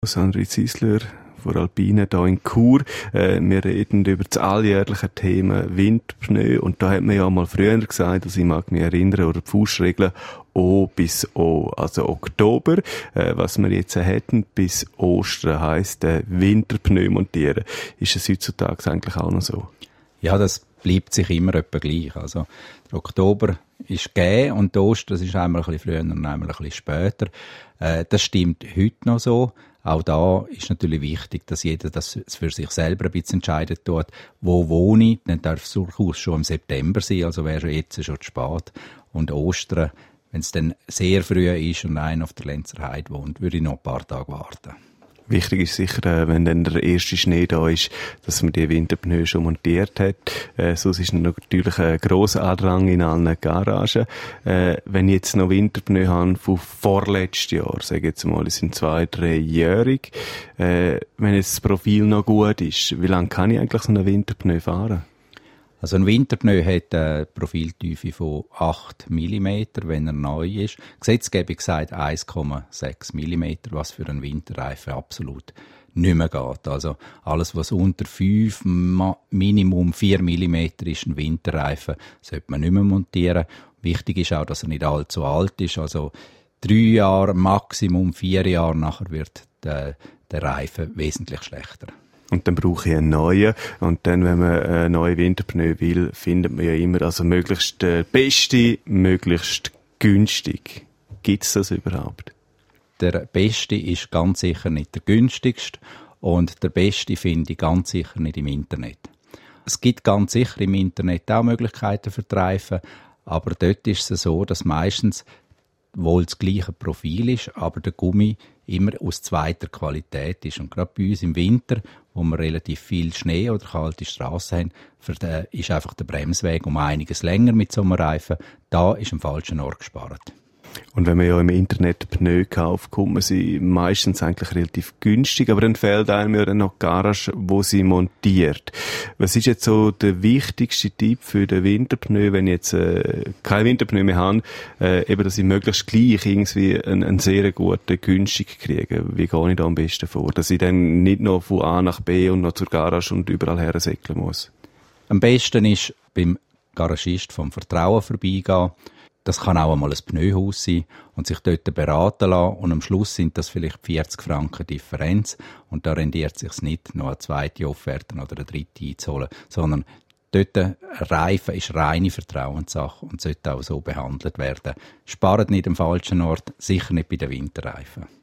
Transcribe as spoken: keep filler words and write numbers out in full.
Sandri Ziesler von Alpine hier in Chur. Äh, wir reden über das alljährliche Thema Winterpneu. Und da hat man ja mal früher gesagt, also ich mag mich erinnern, oder die Faustregel O bis O, also Oktober, äh, was wir jetzt hätten, bis Ostern heisst äh, Winterpneu montieren. Ist es heutzutage eigentlich auch noch so? Ja, das bleibt sich immer etwa gleich. Also der Oktober ist gegeben und der Ostern, das ist einmal ein bisschen früher und einmal ein bisschen später. Äh, das stimmt heute noch so. Auch da ist natürlich wichtig, dass jeder das für sich selber ein bisschen entscheiden tut. Wo wohne ich? Dann darf es durchaus schon im September sein, also wäre jetzt schon zu spät. Und Ostern, wenn es dann sehr früh ist und einer auf der Lenzer Heide wohnt, würde ich noch ein paar Tage warten. Wichtig ist sicher, wenn dann der erste Schnee da ist, dass man die Winterpneu schon montiert hat. Äh, sonst ist natürlich ein grosser Andrang in allen Garagen. Äh, wenn ich jetzt noch Winterpneu habe von vorletztes Jahr, sage ich jetzt mal, die sind zwei, dreijährig, äh, wenn jetzt das Profil noch gut ist, wie lange kann ich eigentlich so einen Winterpneu fahren? Also ein Winterpneu hat eine Profiltiefe von acht Millimeter, wenn er neu ist. Gesetzgebung sagt eins Komma sechs Millimeter, was für einen Winterreifen absolut nicht mehr geht. Also alles, was unter fünf, Minimum vier Millimeter ist, ein Winterreifen, sollte man nicht mehr montieren. Wichtig ist auch, dass er nicht allzu alt ist. Also drei Jahre, Maximum vier Jahre, nachher wird der, der Reifen wesentlich schlechter. Und dann brauche ich einen neuen. Und dann, wenn man einen neuen Winterpneu will, findet man ja immer, also möglichst der beste, möglichst günstig. Gibt es das überhaupt? Der beste ist ganz sicher nicht der günstigste. Und der beste finde ich ganz sicher nicht im Internet. Es gibt ganz sicher im Internet auch Möglichkeiten für die Reifen. Aber dort ist es so, dass meistens wohl das gleiche Profil ist, aber der Gummi immer aus zweiter Qualität ist. Und gerade bei uns im Winter, wo wir relativ viel Schnee oder kalte Strassen haben, für den ist einfach der Bremsweg um einiges länger mit so einem Reifen. Da ist am falschen Ort gespart. Und wenn man ja im Internet Pneu kauft, kommt man sie meistens eigentlich relativ günstig, aber dann fehlt einem ja dann noch die Garage, wo sie montiert. Was ist jetzt so der wichtigste Tipp für den Winterpneu, wenn ich jetzt äh, kein Winterpneu mehr habe, äh, eben, dass ich möglichst gleich irgendwie einen, einen sehr guten, günstig kriege? Wie gehe ich da am besten vor? Dass ich dann nicht noch von A nach B und noch zur Garage und überall her säckeln muss? Am besten ist beim Garagist vom Vertrauen vorbeigehen. Das kann auch einmal ein Pneuhaus sein und sich dort beraten lassen. Und am Schluss sind das vielleicht vierzig Franken Differenz. Und da rendiert es sich nicht, noch eine zweite Offerte oder eine dritte einzuholen, sondern dort ein Reifen ist reine Vertrauenssache und sollte auch so behandelt werden. Spart nicht am falschen Ort, sicher nicht bei den Winterreifen.